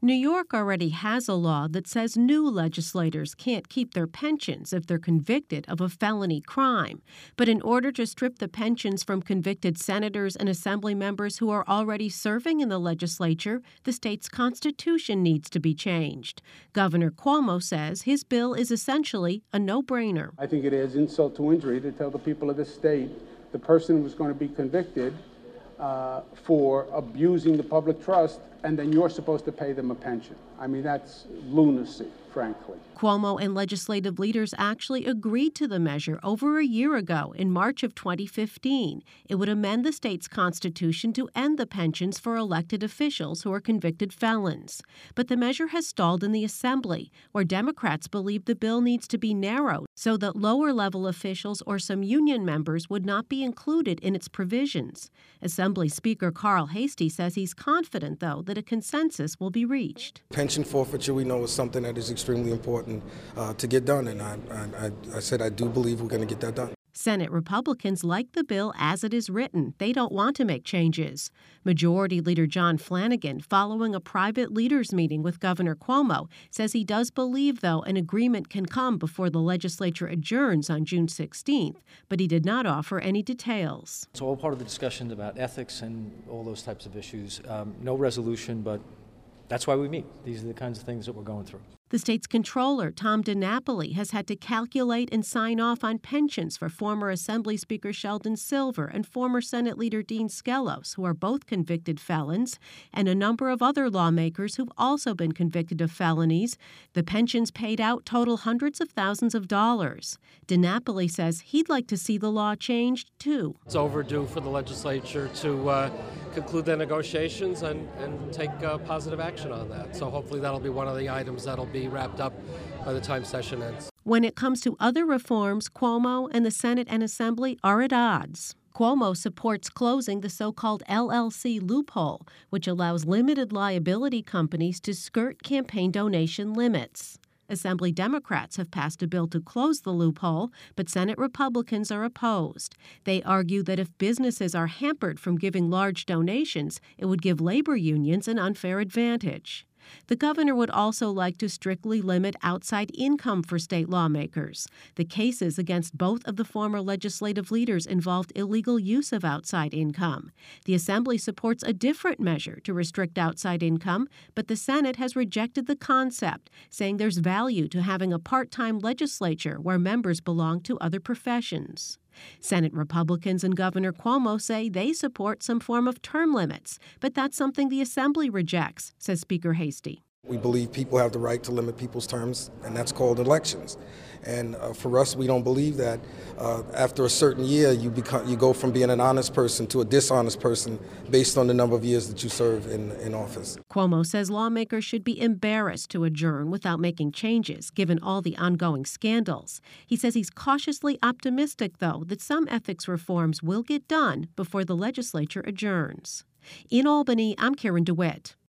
New York already has a law that says new legislators can't keep their pensions if they're convicted of a felony crime. But in order to strip the pensions from convicted senators and assembly members who are already serving in the legislature, the state's constitution needs to be changed. Governor Cuomo says his bill is essentially a no-brainer. I think it is insult to injury to tell the people of this state the person who's going to be convicted for abusing the public trust, and then you're supposed to pay them a pension. I mean, that's lunacy, frankly. Cuomo and legislative leaders actually agreed to the measure over a year ago in March of 2015. It would amend the state's constitution to end the pensions for elected officials who are convicted felons. But the measure has stalled in the Assembly, where Democrats believe the bill needs to be narrowed so that lower-level officials or some union members would not be included in its provisions. Assembly Speaker Carl Heastie says he's confident, though, that a consensus will be reached. Pension forfeiture, we know, is something that is extremely important to get done, and I said I do believe we're going to get that done. Senate Republicans like the bill as it is written. They don't want to make changes. Majority Leader John Flanagan, following a private leaders meeting with Governor Cuomo, says he does believe, though, an agreement can come before the legislature adjourns on June 16th, but he did not offer any details. It's all part of the discussion about ethics and all those types of issues. No resolution, but that's why we meet. These are the kinds of things that we're going through. The state's controller, Tom DiNapoli, has had to calculate and sign off on pensions for former Assembly Speaker Sheldon Silver and former Senate Leader Dean Skelos, who are both convicted felons, and a number of other lawmakers who've also been convicted of felonies. The pensions paid out total hundreds of thousands of dollars. DiNapoli says he'd like to see the law changed, too. It's overdue for the legislature to conclude their negotiations and take positive action on that. So hopefully that'll be one of the items that'll be wrapped up by the time session ends. When it comes to other reforms, Cuomo and the Senate and Assembly are at odds. Cuomo supports closing the so-called LLC loophole, which allows limited liability companies to skirt campaign donation limits. Assembly Democrats have passed a bill to close the loophole, but Senate Republicans are opposed. They argue that if businesses are hampered from giving large donations, it would give labor unions an unfair advantage. The governor would also like to strictly limit outside income for state lawmakers. The cases against both of the former legislative leaders involved illegal use of outside income. The Assembly supports a different measure to restrict outside income, but the Senate has rejected the concept, saying there's value to having a part-time legislature where members belong to other professions. Senate Republicans and Governor Cuomo say they support some form of term limits, but that's something the Assembly rejects, says Speaker Heastie. We believe people have the right to limit people's terms, and that's called elections. And for us, we don't believe that after a certain year, you go from being an honest person to a dishonest person based on the number of years that you serve in office. Cuomo says lawmakers should be embarrassed to adjourn without making changes, given all the ongoing scandals. He says he's cautiously optimistic, though, that some ethics reforms will get done before the legislature adjourns. In Albany, I'm Karen DeWitt.